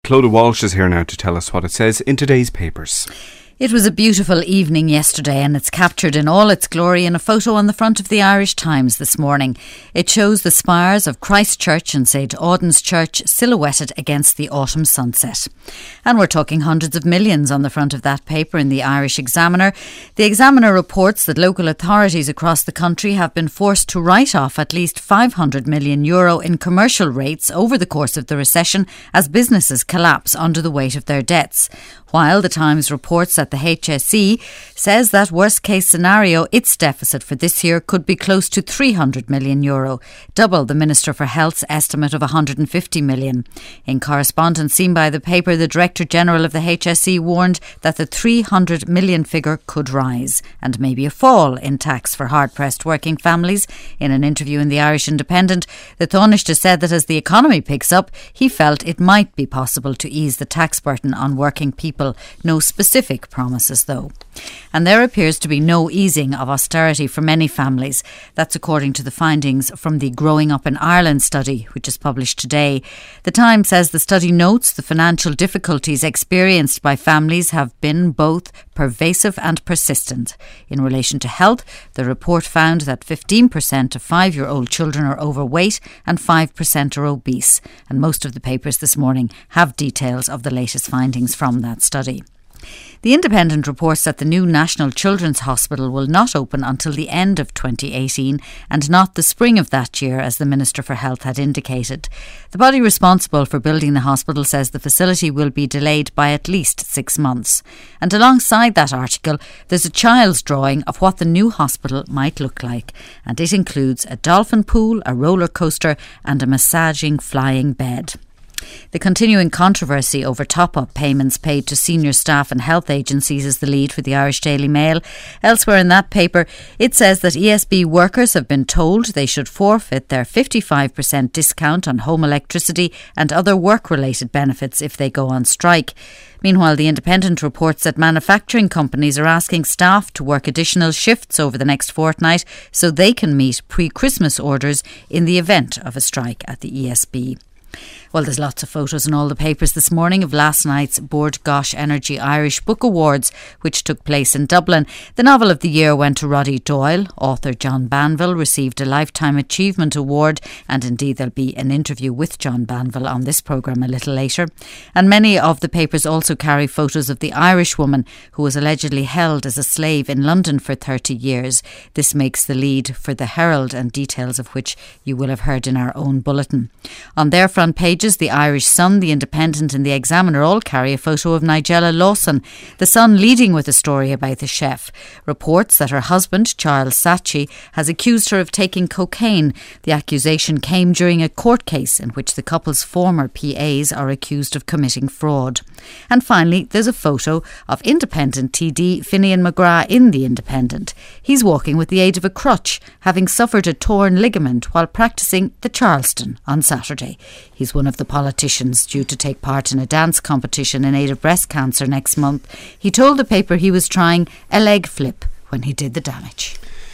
Clodagh Walsh is here now to tell us what it says in today's papers. It was a beautiful evening yesterday, and it's captured in all its glory in a photo on the front of the Irish Times this morning. It shows the spires of Christ Church and St Auden's Church silhouetted against the autumn sunset. And we're talking hundreds of millions on the front of that paper in the Irish Examiner. The Examiner reports that local authorities across the country have been forced to write off at least €500 million in commercial rates over the course of the recession as businesses collapse under the weight of their debts. While the Times reports that the HSE says that worst case scenario, its deficit for this year could be close to €300 million, double the Minister for Health's estimate of €150 million. In correspondence seen by the paper, the Director General of the HSE warned that the €300 million figure could rise and maybe a fall in tax for hard-pressed working families. In an interview in the Irish Independent, the Taoiseach said that as the economy picks up, he felt it might be possible to ease the tax burden on working people. No specific promises though. And there appears to be no easing of austerity for many families. That's according to the findings from the Growing Up in Ireland study, which is published today. The Times says the study notes the financial difficulties experienced by families have been both pervasive and persistent. In relation to health, the report found that 15% of 5-year-old children are overweight and 5% are obese. And most of the papers this morning have details of the latest findings from that study. The Independent reports that the new National Children's Hospital will not open until the end of 2018 and not the spring of that year, as the Minister for Health had indicated. The body responsible for building the hospital says the facility will be delayed by at least 6 months. And alongside that article, there's a child's drawing of what the new hospital might look like, and it includes a dolphin pool, a roller coaster and a massaging flying bed. The continuing controversy over top-up payments paid to senior staff and health agencies is the lead for the Irish Daily Mail. Elsewhere in that paper, it says that ESB workers have been told they should forfeit their 55% discount on home electricity and other work-related benefits if they go on strike. Meanwhile, the Independent reports that manufacturing companies are asking staff to work additional shifts over the next fortnight so they can meet pre-Christmas orders in the event of a strike at the ESB. Well, there's lots of photos in all the papers this morning of last night's Bord Gáis Energy Irish Book Awards, which took place in Dublin. The novel of the year went to Roddy Doyle. Author John Banville received a Lifetime Achievement Award, and indeed there'll be an interview with John Banville on this programme a little later. And many of the papers also carry photos of the Irish woman who was allegedly held as a slave in London for 30 years. This makes the lead for the Herald, and details of which you will have heard in our own bulletin. On their front pages, the Irish Sun, the Independent and the Examiner all carry a photo of Nigella Lawson, the Sun leading with a story about the chef. Reports that her husband, Charles Saatchi, has accused her of taking cocaine. The accusation came during a court case in which the couple's former PAs are accused of committing fraud. And finally, there's a photo of Independent TD Finian McGrath in the Independent. He's walking with the aid of a crutch, having suffered a torn ligament while practising the Charleston on Saturday. He's one of the politicians due to take part in a dance competition in aid of breast cancer next month. He told the paper he was trying a leg flip when he did the damage.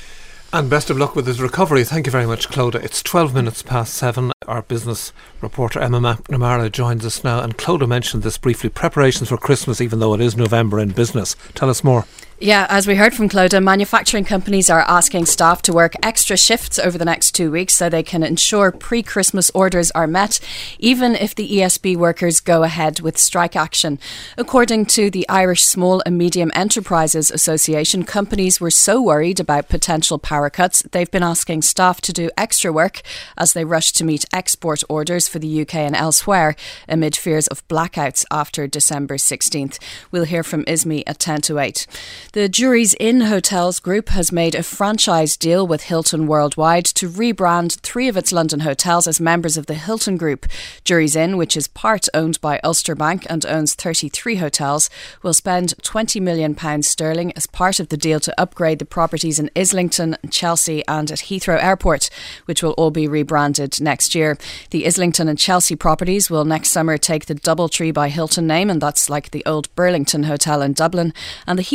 And best of luck with his recovery. Thank you very much, Clodagh. It's 12 minutes past 7. Our business reporter Emma McNamara joins us now. And Clodagh mentioned this briefly. Preparations for Christmas, even though it is November in business. Tell us more. Yeah, as we heard from Clodagh, manufacturing companies are asking staff to work extra shifts over the next 2 weeks so they can ensure pre-Christmas orders are met, even if the ESB workers go ahead with strike action. According to the Irish Small and Medium Enterprises Association, companies were so worried about potential power cuts, they've been asking staff to do extra work as they rush to meet export orders for the UK and elsewhere amid fears of blackouts after December 16th. We'll hear from Ismay at 10 to 8. The Juries Inn Hotels Group has made a franchise deal with Hilton Worldwide to rebrand 3 of its London hotels as members of the Hilton Group. Juries Inn, which is part owned by Ulster Bank and owns 33 hotels, will spend £20 million sterling as part of the deal to upgrade the properties in Islington, Chelsea and at Heathrow Airport, which will all be rebranded next year. The Islington and Chelsea properties will next summer take the Doubletree by Hilton name, and that's like the old Burlington Hotel in Dublin, and the Heathrow property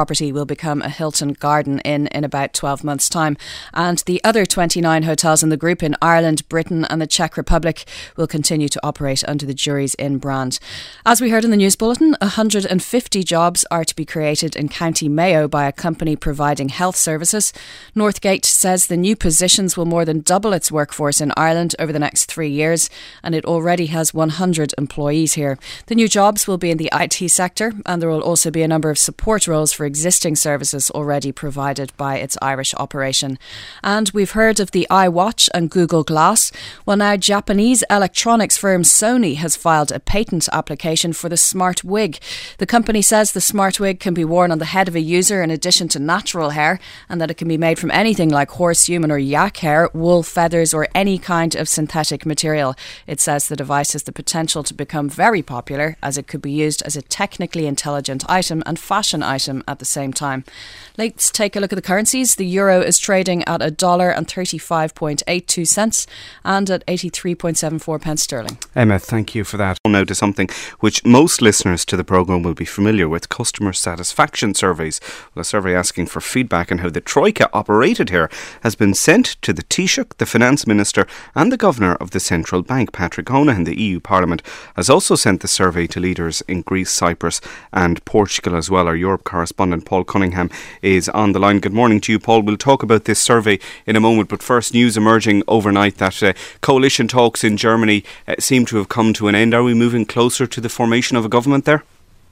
property will become a Hilton Garden Inn in about 12 months' time. And the other 29 hotels in the group in Ireland, Britain and the Czech Republic will continue to operate under the Jurys Inn brand. As we heard in the news bulletin, 150 jobs are to be created in County Mayo by a company providing health services. Northgate says the new positions will more than double its workforce in Ireland over the next 3 years, and it already has 100 employees here. The new jobs will be in the IT sector, and there will also be a number of support roles for existing services already provided by its Irish operation. And we've heard of the iWatch and Google Glass. Well, now Japanese electronics firm Sony has filed a patent application for the smart wig. The company says the smart wig can be worn on the head of a user in addition to natural hair, and that it can be made from anything like horse, human or yak hair, wool, feathers or any kind of synthetic material. It says the device has the potential to become very popular, as it could be used as a technically intelligent item and fashion item at the same time. Let's take a look at the currencies. The euro is trading at $1.35.82 and at 83.74 pence sterling. Emma, thank you for that. Now to something which most listeners to the programme will be familiar with, customer satisfaction surveys. Well, a survey asking for feedback on how the Troika operated here has been sent to the Taoiseach, the Finance Minister and the Governor of the Central Bank. Patrick Honohan, the EU Parliament, has also sent the survey to leaders in Greece, Cyprus and Portugal as well. Our Europe correspondent Paul Cunningham is on the line. Good morning to you, Paul. We'll talk about this survey in a moment, but first, news emerging overnight that coalition talks in Germany seem to have come to an end. Are we moving closer to the formation of a government there?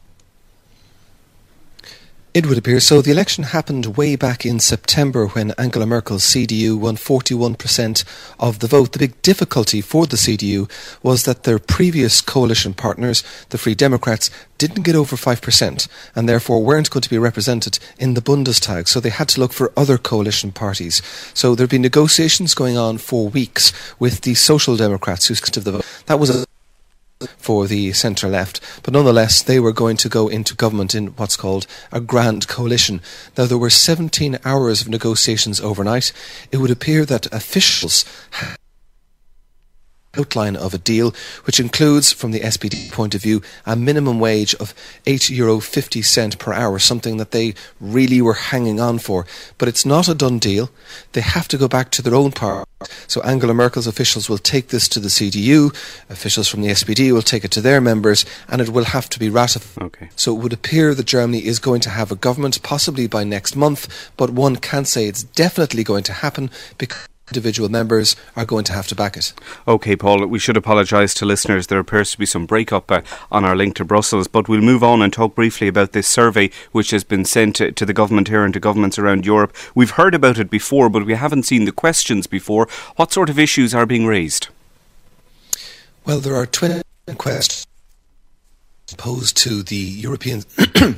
It would appear so. The election happened way back in September when Angela Merkel's CDU won 41% of the vote. The big difficulty for the CDU was that their previous coalition partners, the Free Democrats, didn't get over 5% and therefore weren't going to be represented in the Bundestag. So they had to look for other coalition parties. So there have been negotiations going on for weeks with the Social Democrats who skipped the vote. That was for the centre-left, but nonetheless they were going to go into government in what's called a grand coalition. Now there were 17 hours of negotiations overnight. It would appear that officials had outline of a deal which includes, from the SPD point of view, a minimum wage of €8.50 per hour, something that they really were hanging on for. But it's not a done deal. They have to go back to their own party. So Angela Merkel's officials will take this to the CDU, officials from the SPD will take it to their members, and it will have to be ratified. Okay. So it would appear that Germany is going to have a government, possibly by next month, but one can't say it's definitely going to happen because individual members are going to have to back it. OK, Paul, we should apologise to listeners. There appears to be some break-up on our link to Brussels, but we'll move on and talk briefly about this survey which has been sent to the government here and to governments around Europe. We've heard about it before, but we haven't seen the questions before. What sort of issues are being raised? Well, there are 20 questions posed to the European to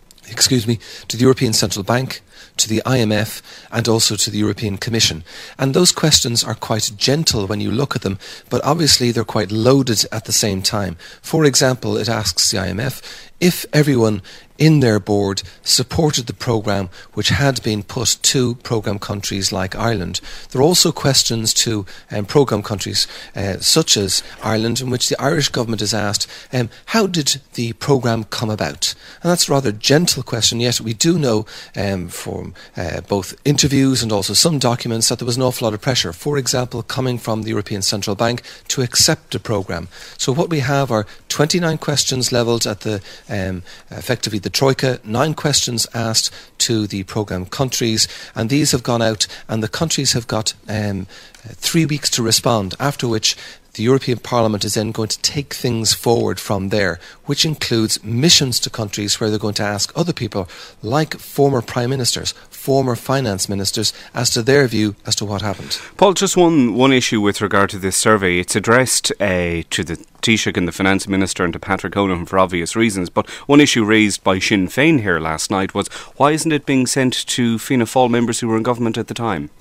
the European Central Bank, to the IMF and also to the European Commission. And those questions are quite gentle when you look at them, but obviously they're quite loaded at the same time. For example, it asks the IMF if everyone in their board supported the programme which had been put to programme countries like Ireland. There are also questions to programme countries such as Ireland, in which the Irish government is asked, how did the programme come about? And that's a rather gentle question, yet we do know from both interviews and also some documents that there was an awful lot of pressure, for example, coming from the European Central Bank to accept the programme. So what we have are 29 questions levelled at the effectively the Troika, 9 questions asked to the programme countries, and these have gone out and the countries have got 3 weeks to respond, after which the European Parliament is then going to take things forward from there, which includes missions to countries where they're going to ask other people, like former Prime Ministers, former Finance Ministers, as to their view as to what happened. Paul, just one issue with regard to this survey. It's addressed to the Taoiseach and the Finance Minister and to Patrick Honohan for obvious reasons, but one issue raised by Sinn Féin here last night was, why isn't it being sent to Fianna Fáil members who were in government at the time?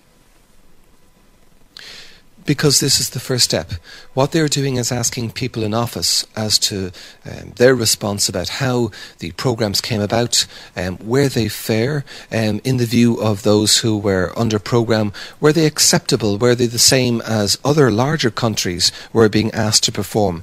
Because this is the first step. What they're doing is asking people in office as to their response about how the programmes came about, where they fare, in the view of those who were under programme. Were they acceptable? Were they the same as other larger countries were being asked to perform?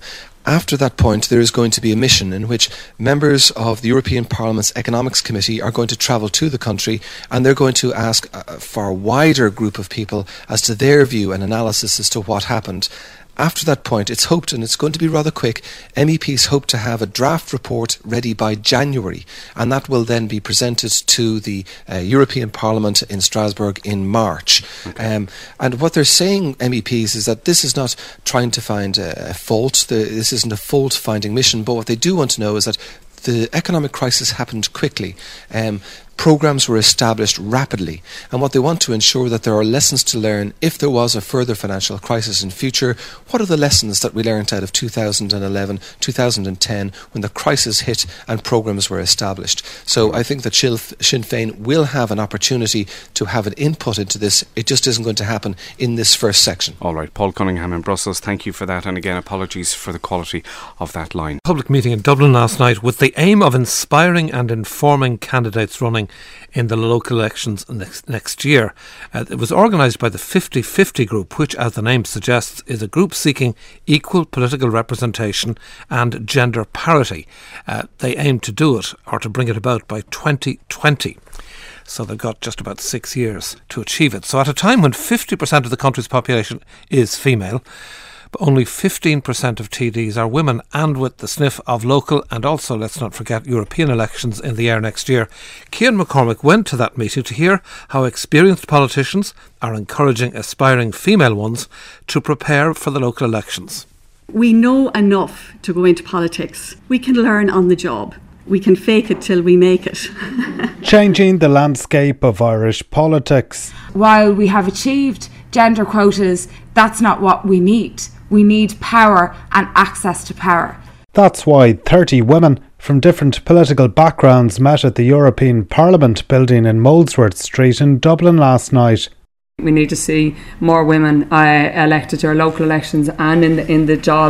After that point, there is going to be a mission in which members of the European Parliament's Economics Committee are going to travel to the country, and they're going to ask a far wider group of people as to their view and analysis as to what happened. After that point, it's hoped, and it's going to be rather quick, MEPs hope to have a draft report ready by January, and that will then be presented to the European Parliament in Strasbourg in March. Okay. And what they're saying, MEPs, is that this is not trying to find a fault. This isn't a fault-finding mission, but what they do want to know is that the economic crisis happened quickly. Programmes were established rapidly, and what they want to ensure that there are lessons to learn if there was a further financial crisis in future. What are the lessons that we learned out of 2011, 2010 when the crisis hit and programmes were established? So I think that Sinn Féin will have an opportunity to have an input into this. It just isn't going to happen in this first section. All right, Paul Cunningham in Brussels, thank you for that, and again apologies for the quality of that line. Public meeting in Dublin last night with the aim of inspiring and informing candidates running in the local elections next year. It was organised by the 50-50 group, which, as the name suggests, is a group seeking equal political representation and gender parity. They aim to do it, or to bring it about, by 2020. So they've got just about 6 years to achieve it. So at a time when 50% of the country's population is female, but only 15% of TDs are women, and with the sniff of local and also, let's not forget, European elections in the air next year, Cian McCormick went to that meeting to hear how experienced politicians are encouraging aspiring female ones to prepare for the local elections. We know enough to go into politics. We can learn on the job. We can fake it till we make it. Changing the landscape of Irish politics. While we have achieved gender quotas, that's not what we need. We need power and access to power. That's why 30 women from different political backgrounds met at the European Parliament building in Molesworth Street in Dublin last night. We need to see more women elected to our local elections and in the Dáil.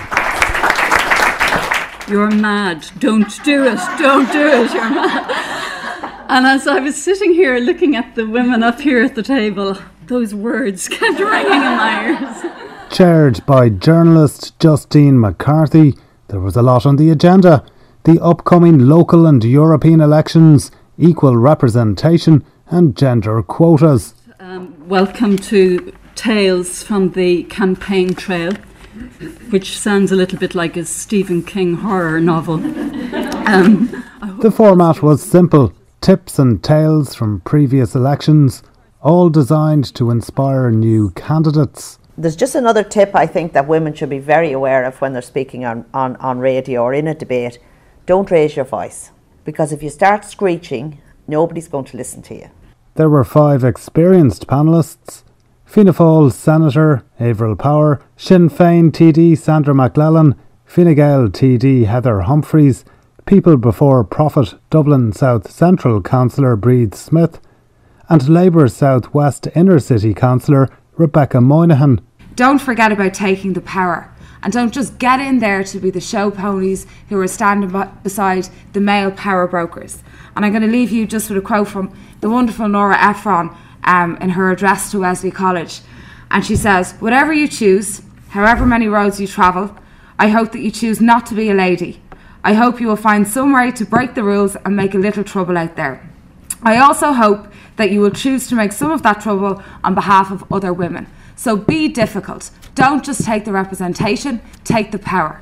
You're mad. Don't do it. Don't do it. You're mad. And as I was sitting here looking at the women up here at the table, those words kept ringing in my ears. Chaired by journalist Justine McCarthy, there was a lot on the agenda. The upcoming local and European elections, equal representation and gender quotas. Welcome to Tales from the Campaign Trail, which sounds a little bit like a Stephen King horror novel. The format was simple. Tips and tales from previous elections, all designed to inspire new candidates. There's just another tip I think that women should be very aware of when they're speaking on radio or in a debate. Don't raise your voice, because if you start screeching, nobody's going to listen to you. There were 5 experienced panellists: Fianna Fáil Senator Avril Power, Sinn Féin TD Sandra McLellan, Fine Gael TD Heather Humphreys, People Before Profit Dublin South Central Councillor Breed Smith, and Labour South West Inner City Councillor Rebecca Moynihan. Don't forget about taking the power, and don't just get in there to be the show ponies who are standing beside the male power brokers. And I'm going to leave you just with a quote from the wonderful Nora Ephron in her address to Wesley College. And she says, "Whatever you choose, however many roads you travel, I hope that you choose not to be a lady. I hope you will find some way to break the rules and make a little trouble out there. I also hope that you will choose to make some of that trouble on behalf of other women. So be difficult. Don't just take the representation, take the power."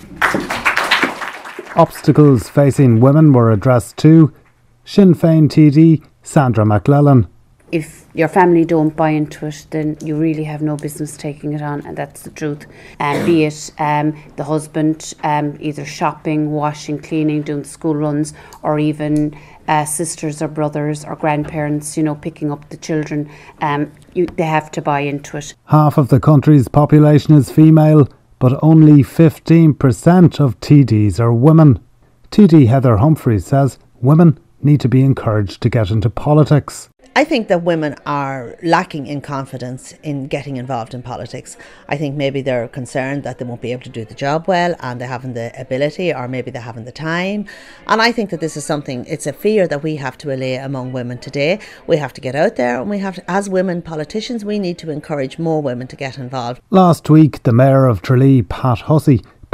Obstacles facing women were addressed too. Sinn Féin TD Sandra McLellan. If your family don't buy into it, then you really have no business taking it on, and that's the truth. Be it the husband either shopping, washing, cleaning, doing school runs, or even sisters or brothers or grandparents, picking up the children. They have to buy into it. Half of the country's population is female, but only 15% of TDs are women. TD Heather Humphreys says women need to be encouraged to get into politics. I think that women are lacking in confidence in getting involved in politics. I think maybe they're concerned that they won't be able to do the job well, and they haven't the ability, or maybe they haven't the time. And I think that this is it's a fear that we have to allay among women today. We have to get out there, and we have to, as women politicians, we need to encourage more women to get involved. Last week, the Mayor of Tralee, Pat Hussey,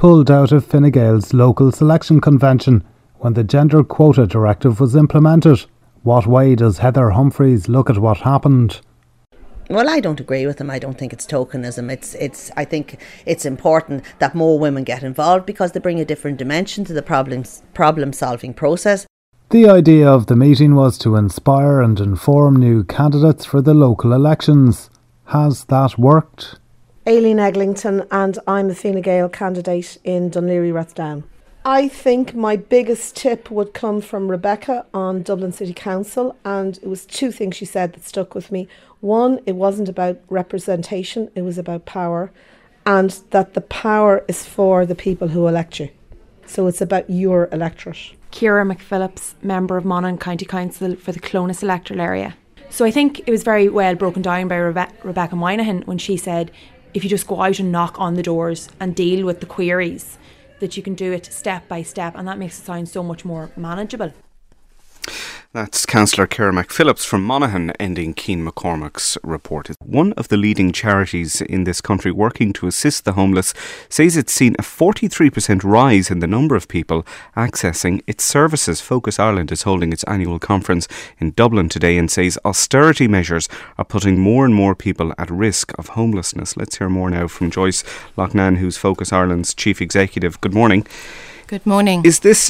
pulled out of Fine Gael's local selection convention when the Gender Quota Directive was implemented. What way does Heather Humphreys look at what happened? Well, I don't agree with them. I don't think it's tokenism. I think it's important that more women get involved because they bring a different dimension to the problem-solving process. The idea of the meeting was to inspire and inform new candidates for the local elections. Has that worked? Aileen Eglinton, and I'm a Fine Gael candidate in Dunleary Rathdown. I think my biggest tip would come from Rebecca on Dublin City Council, and it was two things she said that stuck with me. One, it wasn't about representation, it was about power, and that the power is for the people who elect you. So it's about your electorate. Ciara McPhillips, member of Monaghan County Council for the Clones electoral area. So I think it was very well broken down by Rebecca Moynihan when she said, if you just go out and knock on the doors and deal with the queries, that you can do it step by step, and that makes it sound so much more manageable. That's Councillor Ciara McPhillips from Monaghan, ending Keane McCormack's report. One of the leading charities in this country working to assist the homeless says it's seen a 43% rise in the number of people accessing its services. Focus Ireland is holding its annual conference in Dublin today and says austerity measures are putting more and more people at risk of homelessness. Let's hear more now from Joyce Loughnane, who's Focus Ireland's chief executive. Good morning. Good morning. Is this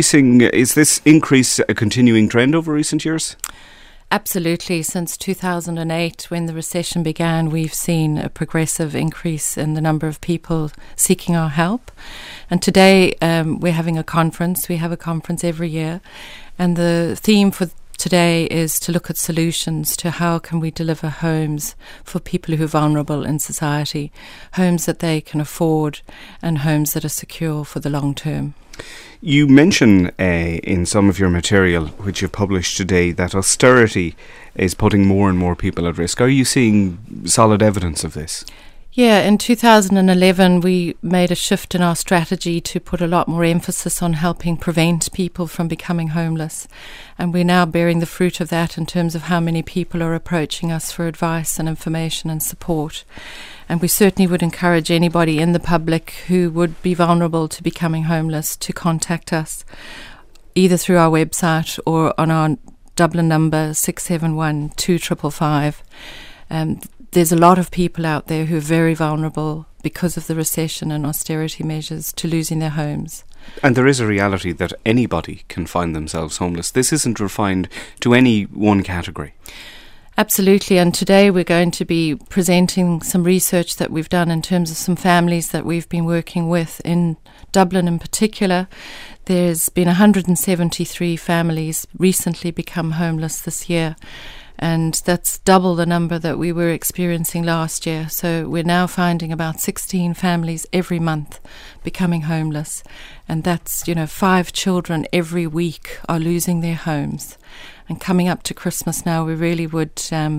increase a continuing trend over recent years? Absolutely. Since 2008, when the recession began, we've seen a progressive increase in the number of people seeking our help. And today we're having a conference. We have a conference every year. And the theme for today is to look at solutions to how can we deliver homes for people who are vulnerable in society, homes that they can afford and homes that are secure for the long term. You mention in some of your material, which you've published today, that austerity is putting more and more people at risk. Are you seeing solid evidence of this? Yeah, in 2011 we made a shift in our strategy to put a lot more emphasis on helping prevent people from becoming homeless. And we're now bearing the fruit of that in terms of how many people are approaching us for advice and information and support. And we certainly would encourage anybody in the public who would be vulnerable to becoming homeless to contact us, either through our website or on our Dublin number 671 2555. There's a lot of people out there who are very vulnerable because of the recession and austerity measures to losing their homes. And there is a reality that anybody can find themselves homeless. This isn't refined to any one category. Absolutely, and today we're going to be presenting some research that we've done in terms of some families that we've been working with in Dublin in particular. There's been 173 families recently become homeless this year. And that's double the number that we were experiencing last year. So we're now finding about 16 families every month becoming homeless. And that's, 5 children every week are losing their homes. And coming up to Christmas now, we really would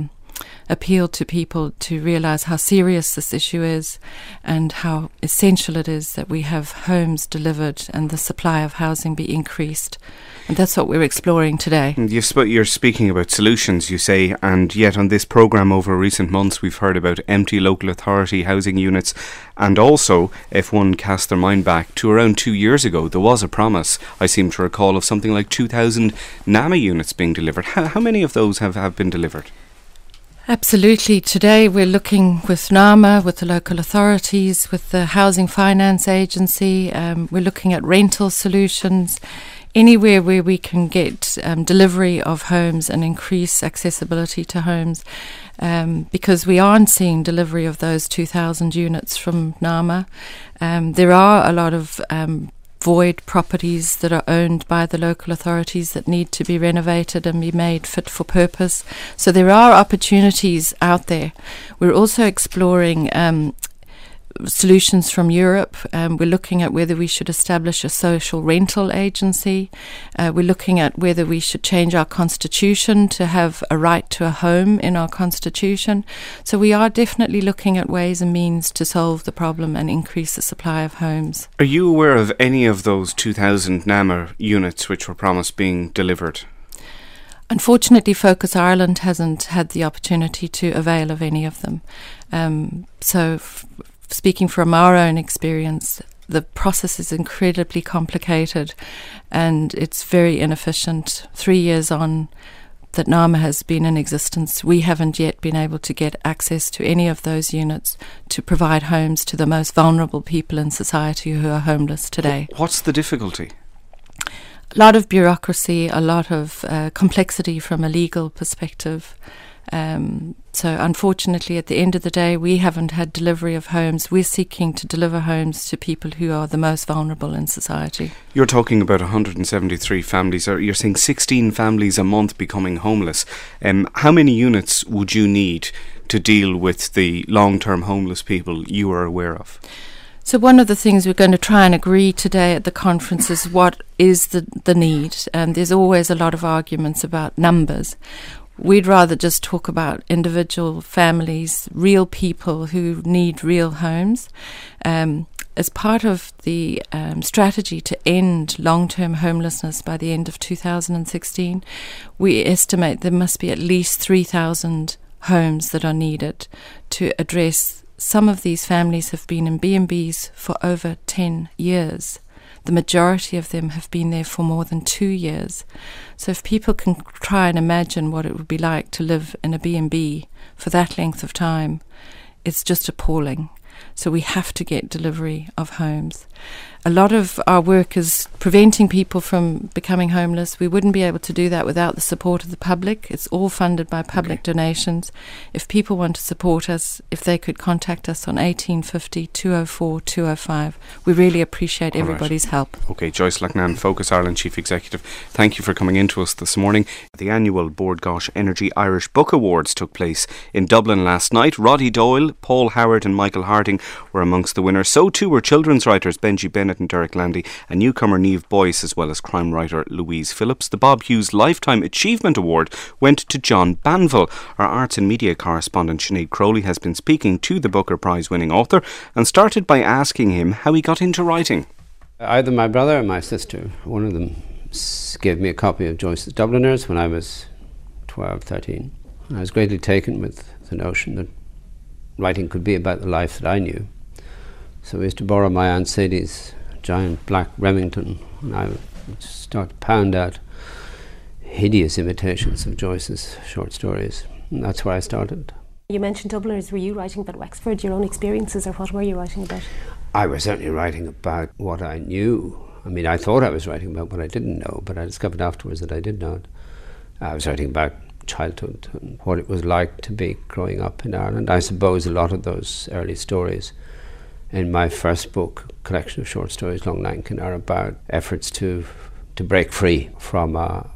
appeal to people to realise how serious this issue is and how essential it is that we have homes delivered and the supply of housing be increased. And that's what we're exploring today. You're speaking about solutions, you say, and yet on this programme over recent months we've heard about empty local authority housing units, and also, if one casts their mind back to around 2 years ago, there was a promise, I seem to recall, of something like 2,000 NAMA units being delivered. How many of those have been delivered? Absolutely. Today we're looking with NAMA, with the local authorities, with the Housing Finance Agency. We're looking at rental solutions, anywhere where we can get delivery of homes and increase accessibility to homes, because we aren't seeing delivery of those 2,000 units from NAMA. There are a lot of void properties that are owned by the local authorities that need to be renovated and be made fit for purpose. So there are opportunities out there. We're also exploring solutions from Europe. We're looking at whether we should establish a social rental agency. We're looking at whether we should change our constitution to have a right to a home in our constitution. So we are definitely looking at ways and means to solve the problem and increase the supply of homes. Are you aware of any of those 2,000 NAMA units which were promised being delivered? Unfortunately, Focus Ireland hasn't had the opportunity to avail of any of them. Speaking from our own experience, the process is incredibly complicated and it's very inefficient. 3 years on that NAMA has been in existence, we haven't yet been able to get access to any of those units to provide homes to the most vulnerable people in society who are homeless today. What's the difficulty? A lot of bureaucracy, a lot of complexity from a legal perspective. So unfortunately, at the end of the day, we haven't had delivery of homes. We're seeking to deliver homes to people who are the most vulnerable in society. You're talking about 173 families, or you're saying 16 families a month becoming homeless. How many units would you need to deal with the long-term homeless people you are aware of? So one of the things we're going to try and agree today at the conference is what is the need. And there's always a lot of arguments about numbers. We'd rather just talk about individual families, real people who need real homes. As part of the strategy to end long-term homelessness by the end of 2016, we estimate there must be at least 3,000 homes that are needed to address. Some of these families have been in B&Bs for over 10 years. The majority of them have been there for more than 2 years. So if people can try and imagine what it would be like to live in a B&B for that length of time, it's just appalling. So we have to get delivery of homes. A lot of our work is preventing people from becoming homeless. We wouldn't be able to do that without the support of the public. It's all funded by public donations. If people want to support us, if they could contact us on 1850 204 205. We really appreciate everybody's help. Okay, Joyce Loughnane, Focus Ireland Chief Executive, thank you for coming in to us this morning. The annual Bord Gáis Energy Irish Book Awards took place in Dublin last night. Roddy Doyle, Paul Howard and Michael Harding were amongst the winners. So too were children's writers Benji Bennett and Derek Landy, and newcomer Niamh Boyce, as well as crime writer Louise Phillips. The Bob Hughes Lifetime Achievement Award went to John Banville. Our arts and media correspondent Sinead Crowley has been speaking to the Booker Prize winning author and started by asking him how he got into writing. Either my brother or my sister, one of them gave me a copy of Joyce's Dubliners when I was 12, 13. I was greatly taken with the notion that writing could be about the life that I knew. So I used to borrow my Aunt Sadie's giant black Remington, and I would start to pound out hideous imitations of Joyce's short stories. And that's where I started. You mentioned Dubliners. Were you writing about Wexford, your own experiences, or what were you writing about? I was certainly writing about what I knew. I mean, I thought I was writing about what I didn't know, but I discovered afterwards that I did not. I was writing about childhood and what it was like to be growing up in Ireland. I suppose a lot of those early stories in my first book, collection of short stories, Long Nankin, are about efforts to break free from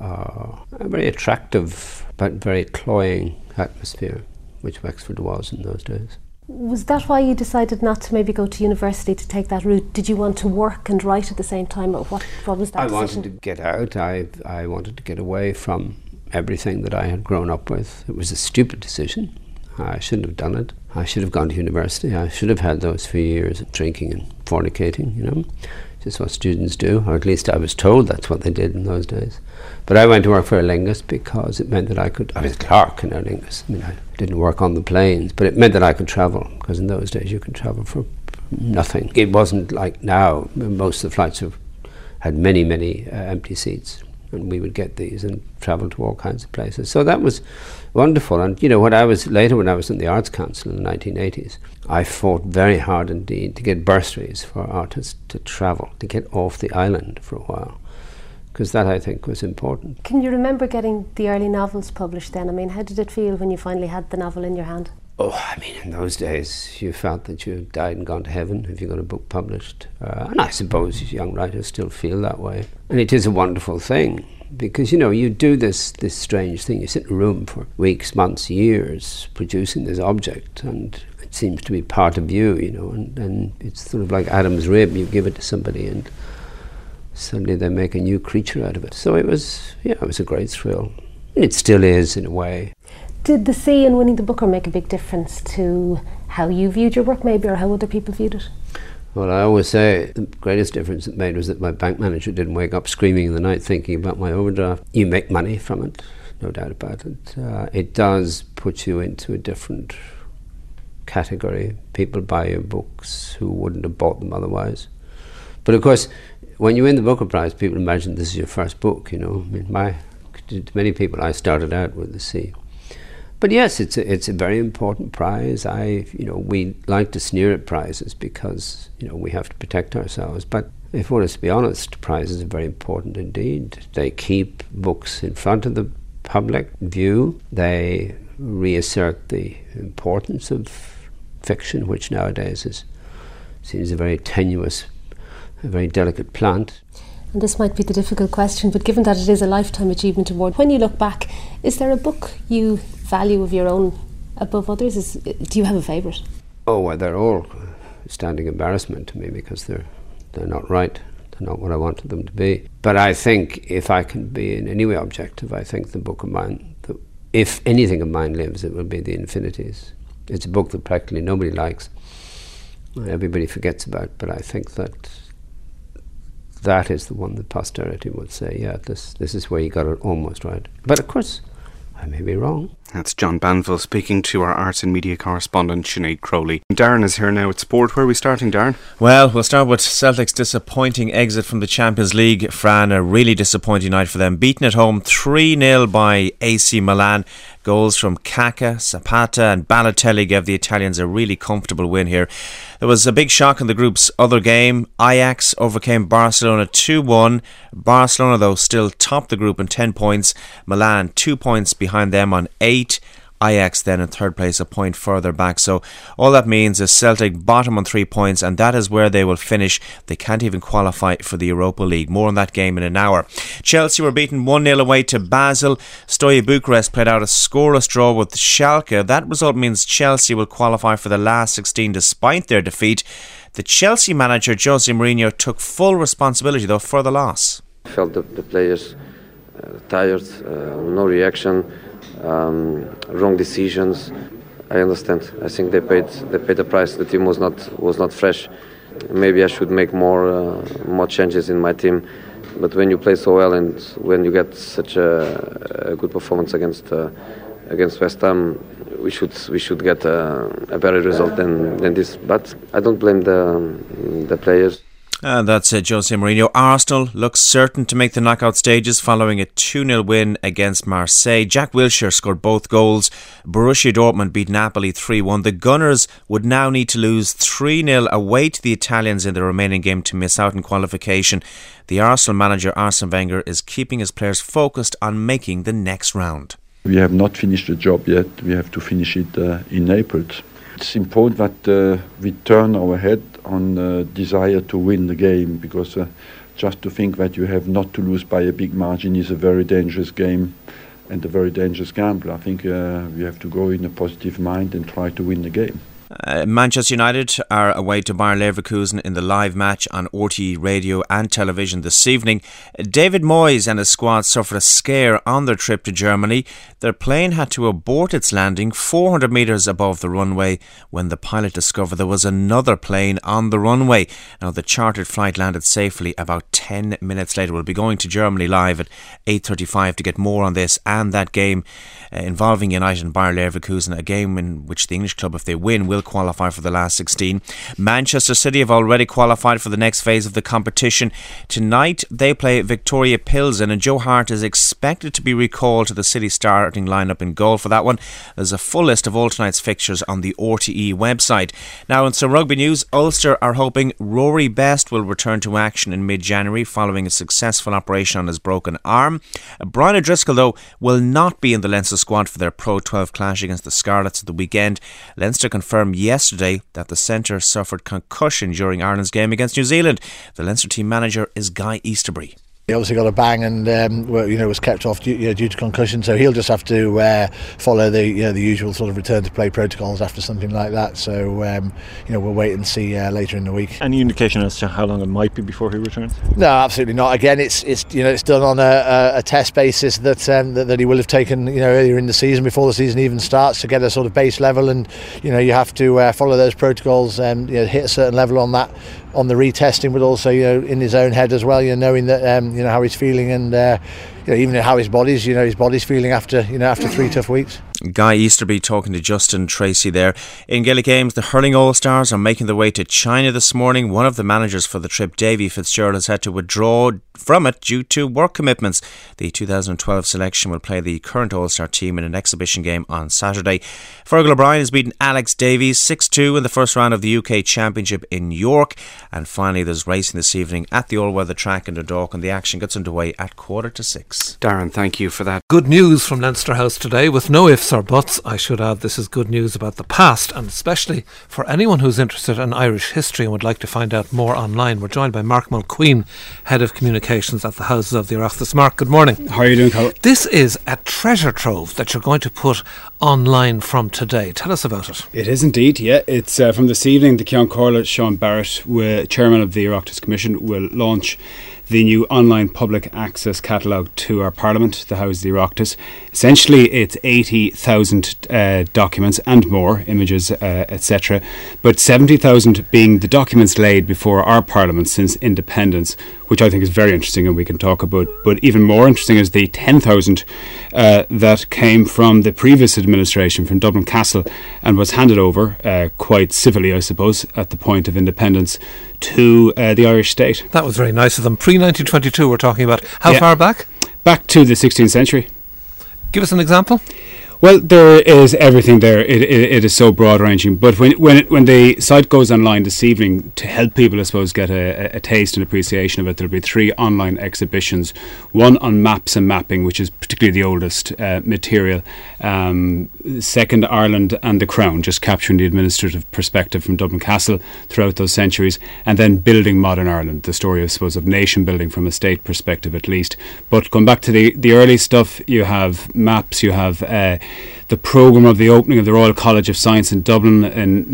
a very attractive but very cloying atmosphere, which Wexford was in those days. Was that why you decided not to maybe go to university to take that route? Did you want to work and write at the same time, or what was that decision? I wanted to get out. I wanted to get away from everything that I had grown up with. It was a stupid decision. I shouldn't have done it. I should have gone to university. I should have had those few years of drinking and fornicating, you know. Just what students do, or at least I was told that's what they did in those days. But I went to work for Aer Lingus because it meant that I was a clerk in Aer Lingus. I mean, I didn't work on the planes, but it meant that I could travel, because in those days you could travel for nothing. It wasn't like now. Most of the flights had many empty seats, and we would get these and travel to all kinds of places. So that was wonderful. And you know, when I was in the Arts Council in the 1980s, I fought very hard indeed to get bursaries for artists to travel, to get off the island for a while, because that, I think, was important. Can you remember getting the early novels published then? I mean, how did it feel when you finally had the novel in your hand? Oh, I mean, in those days you felt that you died and gone to heaven if you got a book published. And I suppose young writers still feel that way. And it is a wonderful thing, because, you know, you do this strange thing. You sit in a room for weeks, months, years, producing this object, and it seems to be part of you, you know, and it's sort of like Adam's rib. You give it to somebody and suddenly they make a new creature out of it. So it was a great thrill. And it still is, in a way. Did the sea in winning the Booker make a big difference to how you viewed your work, maybe, or how other people viewed it? Well, I always say the greatest difference it made was that my bank manager didn't wake up screaming in the night thinking about my overdraft. You make money from it, no doubt about it. It does put you into a different category. People buy your books who wouldn't have bought them otherwise. But of course, when you win the Booker Prize, people imagine this is your first book, I mean, to many people, I started out with The Sea. But yes, it's a very important prize. We like to sneer at prizes because, we have to protect ourselves. But if one is to be honest, prizes are very important indeed. They keep books in front of the public view. They reassert the importance of fiction, which nowadays seems a very tenuous, a very delicate plant. And this might be the difficult question, but given that it is a Lifetime Achievement Award, when you look back, is there a book you value of your own above others? Do you have a favourite? Oh, well, they're all a standing embarrassment to me because they're not right. They're not what I wanted them to be. But I think if I can be in any way objective, I think the book of mine, if anything of mine lives, it will be The Infinities. It's a book that practically nobody likes, everybody forgets about, but I think that is the one that posterity would say, yeah, this is where you got it almost right. But of course, I may be wrong. That's John Banville speaking to our arts and media correspondent Sinead Crowley. Darren is here now at Sport. Where are we starting, Darren? Well, we'll start with Celtic's disappointing exit from the Champions League. Fran, a really disappointing night for them. Beaten at home 3-0 by AC Milan. Goals from Kaka, Zapata and Balotelli gave the Italians a really comfortable win here. There was a big shock in the group's other game. Ajax overcame Barcelona 2-1. Barcelona, though, still topped the group on 10 points. Milan 2 points behind them on 8. Ajax then in third place, a point further back. So all that means is Celtic bottom on 3 points, and that is where they will finish. They can't even qualify for the Europa League. More on that game in an hour. Chelsea were beaten 1-0 away to Basel. Steaua Bucharest played out a scoreless draw with Schalke. That result means Chelsea will qualify for the last 16 despite their defeat. The Chelsea manager Jose Mourinho took full responsibility though for the loss. I felt the players tired, no reaction. Wrong decisions. I understand. I think they paid the price. The team was not fresh. Maybe I should make more changes in my team. But when you play so well and when you get such a good performance against West Ham, we should get a better result than this. But I don't blame the players. And that's Jose Mourinho. Arsenal looks certain to make the knockout stages following a 2-0 win against Marseille. Jack Wilshere scored both goals. Borussia Dortmund beat Napoli 3-1. The Gunners would now need to lose 3-0 away to the Italians in the remaining game to miss out in qualification. The Arsenal manager Arsene Wenger is keeping his players focused on making the next round. We have not finished the job yet. We have to finish it in April. It's important that we turn our head on desire to win the game, because just to think that you have not to lose by a big margin is a very dangerous game and a very dangerous gamble. I think we have to go in a positive mind and try to win the game. Manchester United are away to Bayer Leverkusen in the live match on RTE radio and television this evening. David Moyes and his squad suffered a scare on their trip to Germany. Their plane had to abort its landing 400 metres above the runway when the pilot discovered there was another plane on the runway. Now, the chartered flight landed safely about 10 minutes later. We'll be going to Germany live at 8:35 to get more on this and that game involving United and Bayer Leverkusen, a game in which the English club, if they win, will qualify for the last 16. Manchester City have already qualified for the next phase of the competition. Tonight they play Victoria Pilsen, and Joe Hart is expected to be recalled to the City starting lineup in goal for that one. There's a full list of all tonight's fixtures on the RTE website. Now, in some rugby news, Ulster are hoping Rory Best will return to action in mid-January following a successful operation on his broken arm. Brian O'Driscoll, though, will not be in the Leinster squad for their Pro 12 clash against the Scarlets at the weekend. Leinster confirmed yesterday that the centre suffered concussion during Ireland's game against New Zealand. The Leinster team manager is Guy Easterbury. He obviously got a bang and was kept off due to concussion, so he'll just have to follow the usual sort of return to play protocols after something like that. So we'll wait and see later in the week. Any indication as to how long it might be before he returns? No, absolutely not. Again, it's done on a test basis that he will have taken earlier in the season, before the season even starts, to get a sort of base level, and you have to follow those protocols and hit a certain level on that, on the retesting, but also in his own head as well, knowing that how he's feeling and even how his body's feeling after 3 tough weeks. Guy Easterby talking to Justin Tracy there. In Gaelic Games, the hurling All-Stars are making their way to China this morning. One of the managers for the trip, Davy Fitzgerald, has had to withdraw from it due to work commitments. The 2012 selection will play the current All-Star team in an exhibition game on Saturday. Fergal O'Brien has beaten Alex Davies 6-2 in the first round of the UK Championship in York. And finally, there's racing this evening at the all-weather track in Dundalk, and the action gets underway at 5:45. Darren, thank you for that. Good news from Leinster House today, with no ifs or buts. I should add, this is good news about the past, and especially for anyone who's interested in Irish history and would like to find out more online. We're joined by Mark Mulqueen, Head of Communications at the Houses of the Oireachtas. Mark, good morning. How are you doing, Colin? This is a treasure trove that you're going to put online from today. Tell us about it. It is indeed, yeah. It's from this evening. The Ceann Comhairle, Sean Barrett, Chairman of the Oireachtas Commission, will launch the new online public access catalogue to our Parliament, the House of the Oireachtas. Essentially, it's 80,000 documents and more, images, etc. But 70,000 being the documents laid before our Parliament since independence, which I think is very interesting and we can talk about. But even more interesting is the 10,000 that came from the previous administration, from Dublin Castle, and was handed over, quite civilly, I suppose, at the point of independence, to the Irish state. That was very nice of them. Pre-1922 we're talking about. How far back? Back to the 16th century. Give us an example. Well, there is everything there. It is so broad-ranging. But when the site goes online this evening, to help people, I suppose, get a taste and appreciation of it, there'll be 3 online exhibitions. One on maps and mapping, which is particularly the oldest material. Second, Ireland and the Crown, just capturing the administrative perspective from Dublin Castle throughout those centuries. And then Building Modern Ireland, the story, I suppose, of nation building from a state perspective at least. But going back to the early stuff, you have maps, you have the programme of the opening of the Royal College of Science in Dublin in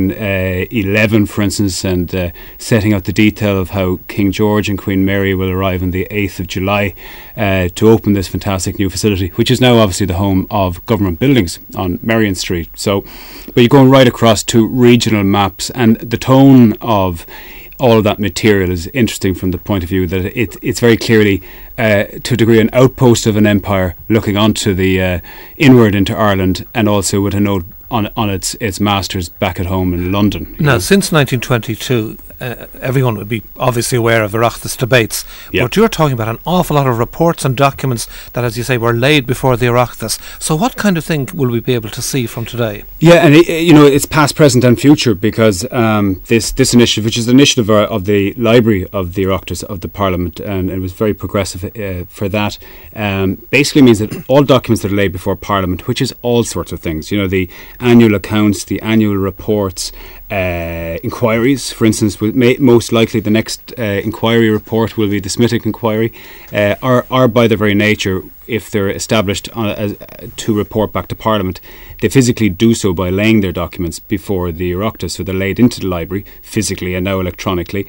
1911, for instance, and setting out the detail of how King George and Queen Mary will arrive on the 8th of July to open this fantastic new facility, which is now obviously the home of government buildings on Merrion Street. So, but you're going right across to regional maps, and the tone of all of that material is interesting from the point of view that it's very clearly, to a degree, an outpost of an empire looking onto the inward into Ireland, and also with a note on its masters back at home in London. Now, since 1922, everyone would be obviously aware of the Oireachtas debates, but you're talking about an awful lot of reports and documents that, as you say, were laid before the Oireachtas. So what kind of thing will we be able to see from today? Yeah, and it's past, present and future, because this initiative, which is the initiative of the Library of the Oireachtas of the Parliament, and it was very progressive for that, basically means that all documents that are laid before Parliament, which is all sorts of things, the annual accounts, the annual reports, inquiries, for instance, most likely the next inquiry report will be the Smithick inquiry, are by their very nature, if they're established to report back to Parliament, they physically do so by laying their documents before the Oireachtas, so they're laid into the library physically and now electronically.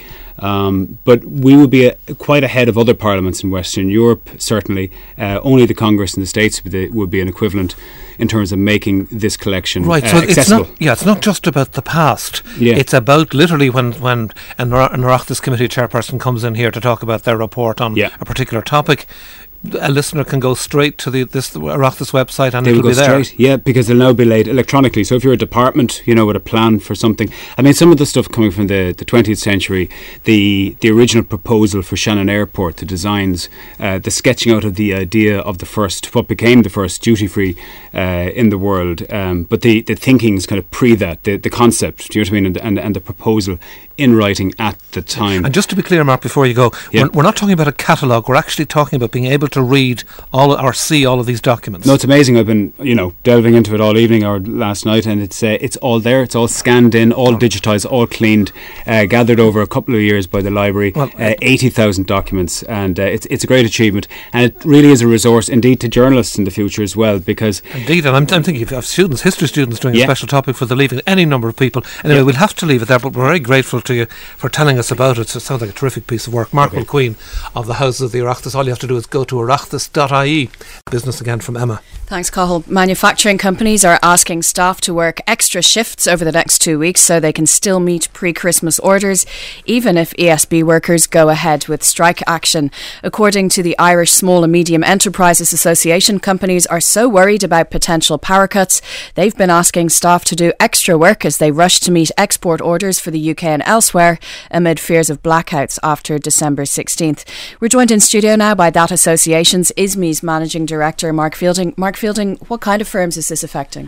But we will be quite ahead of other parliaments in Western Europe, certainly. Only the Congress in the States would be an equivalent in terms of making this collection accessible. It's not just about the past. Yeah. It's about literally when an Oireachtas committee chairperson comes in here to talk about their report on a particular topic, a listener can go straight to this Oireachtas website and it'll be there. Yeah, because they'll now be laid electronically. So if you're a department, with a plan for something, I mean, some of the stuff coming from the 20th century, the original proposal for Shannon Airport, the designs, the sketching out of the idea of what became the first duty-free in the world, but the thinking is kind of pre that, the concept, do you know what I mean, and the proposal in writing at the time. And just to be clear, Mark, before you go, we're not talking about a catalogue, we're actually talking about being able to read or see all of these documents. No, it's amazing. I've been, delving into it all evening or last night, and it's all there. It's all scanned in, all digitised, all cleaned, gathered over a couple of years by the library. 80,000 documents, and it's a great achievement, and it really is a resource indeed to journalists in the future as well, because indeed, and I'm thinking of history students doing a special topic for the Leaving, any number of people. Anyway, we'll have to leave it there, but we're very grateful to you for telling us about it. So it sounds like a terrific piece of work. Mark Mulqueen of the Houses of the Oireachtas. All you have to do is go to oireachtas.ie. Business again from Emma. Thanks, Cathal. Manufacturing companies are asking staff to work extra shifts over the next 2 weeks so they can still meet pre-Christmas orders, even if ESB workers go ahead with strike action. According to the Irish Small and Medium Enterprises Association, companies are so worried about potential power cuts, they've been asking staff to do extra work as they rush to meet export orders for the UK and elsewhere amid fears of blackouts after December 16th. We're joined in studio now by that association's ISME's Managing Director, Mark Fielding. Mark Fielding, what kind of firms is this affecting?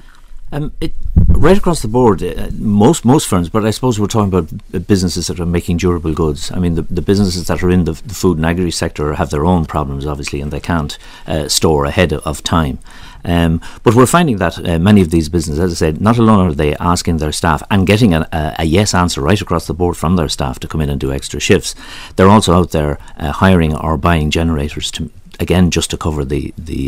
Right across the board, most firms, but I suppose we're talking about businesses that are making durable goods. I mean, the businesses that are in the food and agri sector have their own problems, obviously, and they can't store ahead of time. But we're finding that many of these businesses, as I said, not alone are they asking their staff and getting a yes answer right across the board from their staff to come in and do extra shifts, they're also out there hiring or buying generators to, again, just to cover the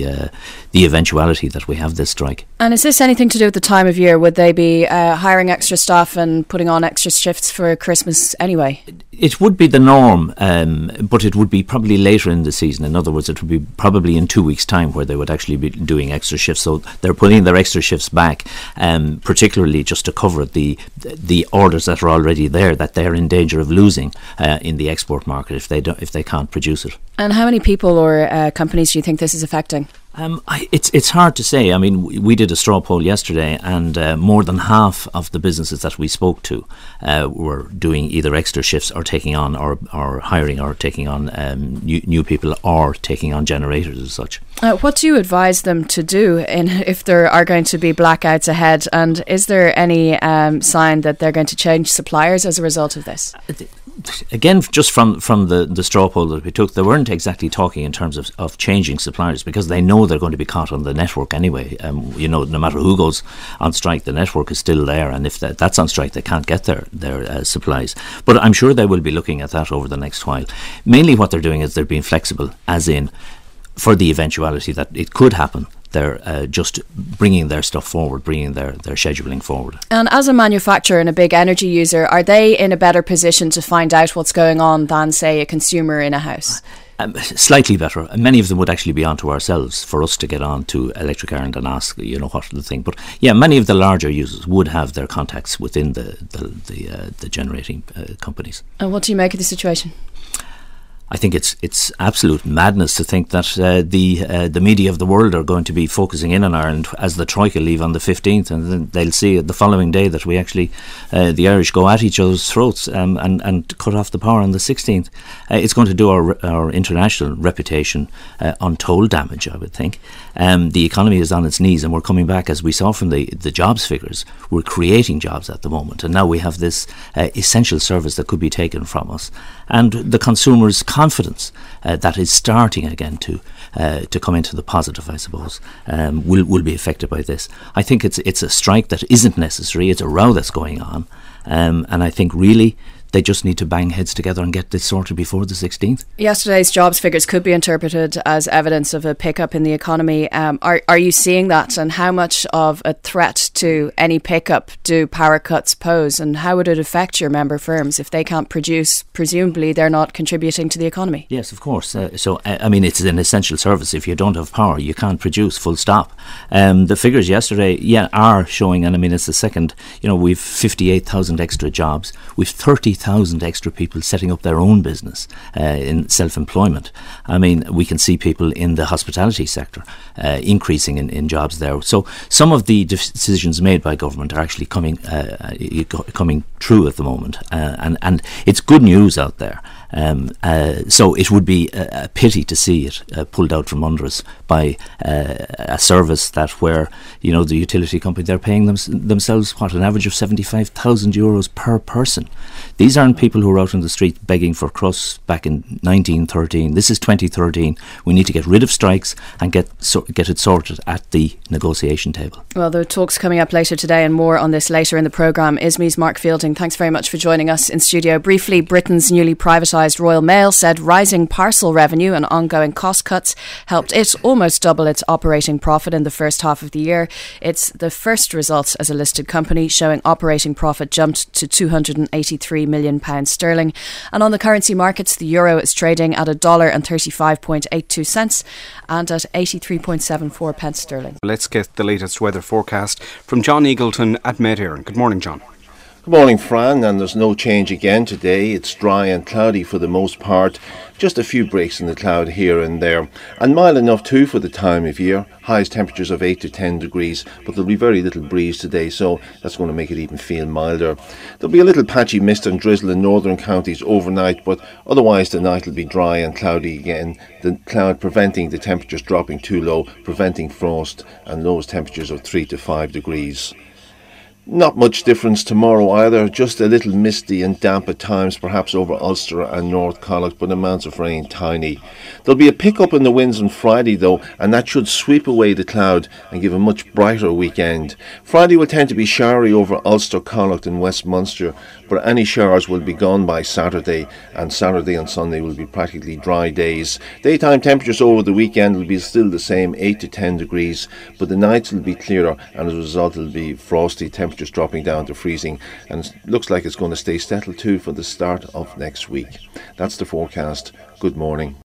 eventuality that we have this strike. And is this anything to do with the time of year? Would they be hiring extra staff and putting on extra shifts for Christmas anyway? It would be the norm, but it would be probably later in the season. In other words, it would be probably in 2 weeks' time where they would actually be doing extra shifts. So they're putting their extra shifts back, particularly just to cover the orders that are already there, that they're in danger of losing in the export market if they can't produce it. And how many people or companies do you think this is affecting? It's hard to say. I mean, we did a straw poll yesterday, and more than half of the businesses that we spoke to were doing either extra shifts or taking on or hiring or taking on new people or taking on generators as such. What do you advise them to do if there are going to be blackouts ahead? And is there any sign that they're going to change suppliers as a result of this? Again, just from the straw poll that we took, they weren't exactly talking in terms of changing suppliers, because they know they're going to be caught on the network anyway. No matter who goes on strike, the network is still there, and if that's on strike, they can't get their supplies. But I'm sure they will be looking at that over the next while. Mainly what they're doing is they're being flexible, as in, for the eventuality that it could happen, they're just bringing their stuff forward, bringing their scheduling forward. And as a manufacturer and a big energy user, are they in a better position to find out what's going on than, say, a consumer in a house? Slightly better. Many of them would actually be on to ourselves for us to get on to Electric Ireland and ask, what the thing. But yeah, many of the larger users would have their contacts within the generating companies. And what do you make of the situation? I think it's absolute madness to think that the media of the world are going to be focusing in on Ireland as the Troika leave on the 15th, and then they'll see the following day that we actually, the Irish go at each other's throats and cut off the power on the 16th. It's going to do our international reputation untold damage, I would think. The economy is on its knees, and we're coming back, as we saw from the jobs figures. We're creating jobs at the moment, and now we have this essential service that could be taken from us. And the consumers' confidence that is starting again to come into the positive, I suppose, will be affected by this. I think it's a strike that isn't necessary. It's a row that's going on, and I think really they just need to bang heads together and get this sorted before the 16th. Yesterday's jobs figures could be interpreted as evidence of a pickup in the economy. Are you seeing that? And how much of a threat to any pickup do power cuts pose? And how would it affect your member firms if they can't produce? Presumably they're not contributing to the economy. Yes, of course. It's an essential service. If you don't have power, you can't produce, full stop. The figures yesterday, are showing, and it's the second, we've 58,000 extra jobs. We've 30,000 extra people setting up their own business in self-employment. We can see people in the hospitality sector increasing in jobs there. So some of the decisions made by government are actually coming true at the moment, and it's good news out there. So it would be a pity to see it pulled out from under us by a service that where the utility company, they're paying themselves an average of €75,000 per person. These aren't people who are out on the street begging for crusts back in 1913. This is 2013. We need to get rid of strikes and get it sorted at the negotiation table. Well, the talk's coming up later today, and more on this later in the programme. ISME's Mark Fielding, thanks very much for joining us in studio. Briefly, Britain's newly privatised privatised Royal Mail said rising parcel revenue and ongoing cost cuts helped it almost double its operating profit in the first half of the year. It's the first results as a listed company, showing operating profit jumped to £283 million sterling. And on the currency markets, the euro is trading at $1.35.82 and at 83.74 pence sterling. Let's get the latest weather forecast from John Eagleton at Med Éireann. Good morning, John. Good morning, Fran, and there's no change again today. It's dry and cloudy for the most part, just a few breaks in the cloud here and there, and mild enough too for the time of year. Highest temperatures of 8 to 10 degrees, but there'll be very little breeze today, so that's going to make it even feel milder. There'll be a little patchy mist and drizzle in northern counties overnight, but otherwise the night will be dry and cloudy again. The cloud preventing the temperatures dropping too low, preventing frost, and lowest temperatures of 3 to 5 degrees. Not much difference tomorrow either, just a little misty and damp at times, perhaps over Ulster and North Connacht, but amounts of rain tiny. There'll be a pick-up in the winds on Friday though, and that should sweep away the cloud and give a much brighter weekend. Friday will tend to be showery over Ulster, Connacht and West Munster, but any showers will be gone by Saturday, and Saturday and Sunday will be practically dry days. Daytime temperatures over the weekend will be still the same, 8 to 10 degrees, but the nights will be clearer, and as a result it'll be frosty, temperatures dropping down to freezing, and it looks like it's going to stay settled too for the start of next week. That's the forecast. Good morning.